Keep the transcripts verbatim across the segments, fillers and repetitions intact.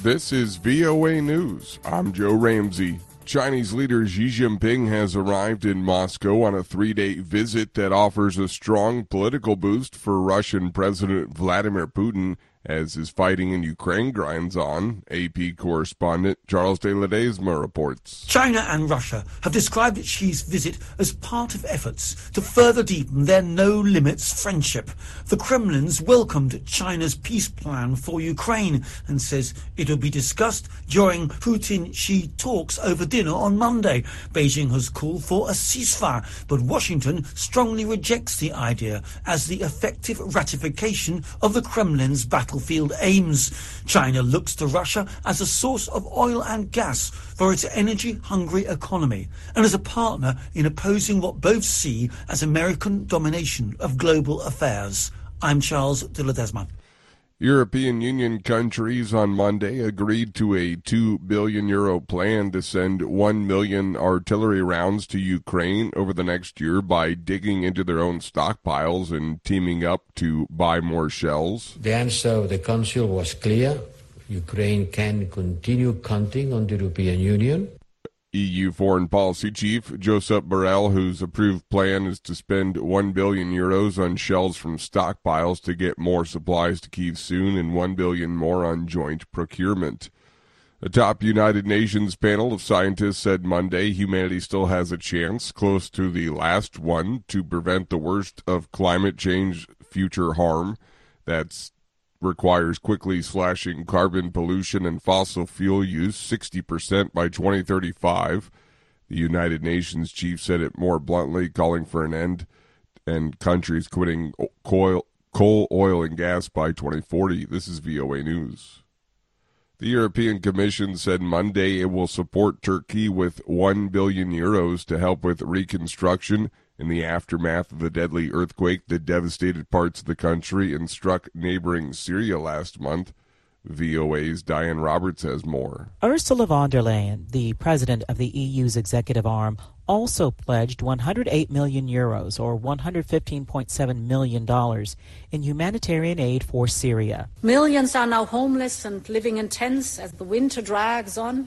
This is V O A News. I'm Joe Ramsey. Chinese leader Xi Jinping has arrived in Moscow on a three-day visit that offers a strong political boost for Russian President Vladimir Putin as his fighting in Ukraine grinds on. A P correspondent Charles de Ledesma reports. China and Russia have described Xi's visit as part of efforts to further deepen their no-limits friendship. The Kremlin's welcomed China's peace plan for Ukraine and says it will be discussed during Putin-Xi talks over dinner on Monday. Beijing has called for a ceasefire, but Washington strongly rejects the idea as the effective ratification of the Kremlin's battlefield aims. China looks to Russia as a source of oil and gas for its energy-hungry economy and as a partner in opposing what both see as American domination of global affairs. I'm Charles de Ledesma. European Union countries on Monday agreed to a two billion euro plan to send one million artillery rounds to Ukraine over the next year by digging into their own stockpiles and teaming up to buy more shells. The answer of the Council was clear. Ukraine can continue counting on the European Union. E U Foreign Policy Chief Josep Borrell, whose approved plan is to spend one billion euros on shells from stockpiles to get more supplies to Kyiv soon and one billion more on joint procurement. A top United Nations panel of scientists said Monday humanity still has a chance, close to the last one, to prevent the worst of climate change future harm. That's requires quickly slashing carbon pollution and fossil fuel use sixty percent by twenty thirty-five. The United Nations chief said it more bluntly, calling for an end and countries quitting coal, coal, oil, and gas by twenty forty. This is V O A News. The European Commission said Monday it will support Turkey with one billion euros to help with reconstruction in the aftermath of the deadly earthquake that devastated parts of the country and struck neighboring Syria last month. V O A's Diane Roberts has more. Ursula von der Leyen, the president of the E U's executive arm, also pledged one hundred eight million euros, or one hundred fifteen point seven million dollars, in humanitarian aid for Syria. Millions are now homeless and living in tents as the winter drags on.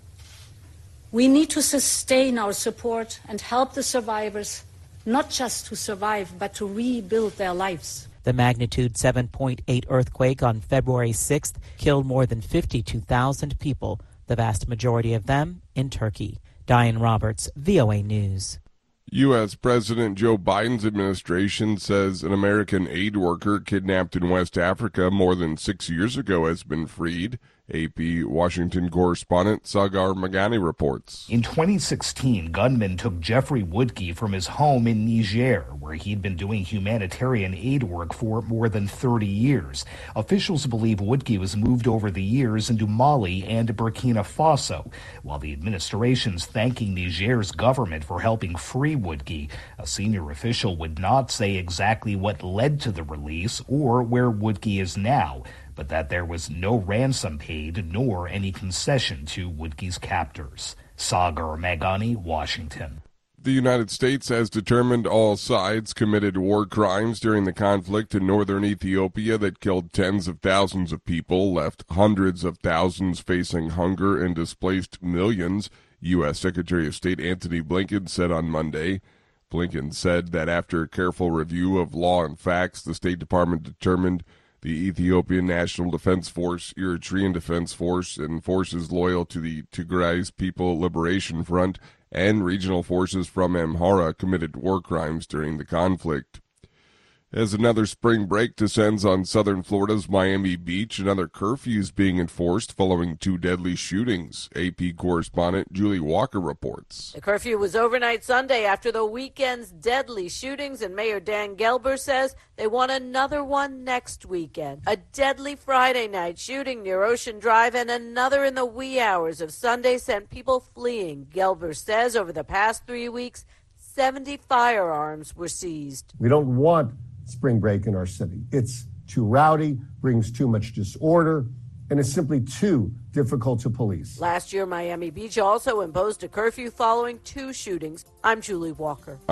We need to sustain our support and help the survivors, not just to survive, but to rebuild their lives. The magnitude seven point eight earthquake on February sixth killed more than fifty-two thousand people, the vast majority of them in Turkey. Diane Roberts, V O A News. U S. President Joe Biden's administration says an American aid worker kidnapped in West Africa more than six years ago has been freed. A P Washington correspondent Sagar Magani reports. In twenty sixteen, gunmen took Jeffrey Woodke from his home in Niger, where he'd been doing humanitarian aid work for more than thirty years. Officials believe Woodke was moved over the years into Mali and Burkina Faso. While the administration's thanking Niger's government for helping free Woodke, a senior official would not say exactly what led to the release or where Woodke is now, but that there was no ransom paid nor any concession to Woodke's captors. Sagar Magani, Washington. The United States has determined all sides committed war crimes during the conflict in northern Ethiopia that killed tens of thousands of people, left hundreds of thousands facing hunger, and displaced millions, U S. Secretary of State Antony Blinken said on Monday. Blinken said that after a careful review of law and facts, the State Department determined the Ethiopian National Defense Force, Eritrean Defense Force, and forces loyal to the Tigray People Liberation Front and regional forces from Amhara committed war crimes during the conflict. As another spring break descends on southern Florida's Miami Beach, another curfew is being enforced following two deadly shootings. A P correspondent Julie Walker reports. The curfew was overnight Sunday after the weekend's deadly shootings, and Mayor Dan Gelber says they want another one next weekend. A deadly Friday night shooting near Ocean Drive and another in the wee hours of Sunday sent people fleeing. Gelber says over the past three weeks, seventy firearms were seized. We don't want spring break in our city. It's too rowdy, brings too much disorder, and is simply too difficult to police. Last year, Miami Beach also imposed a curfew following two shootings. I'm Julie Walker.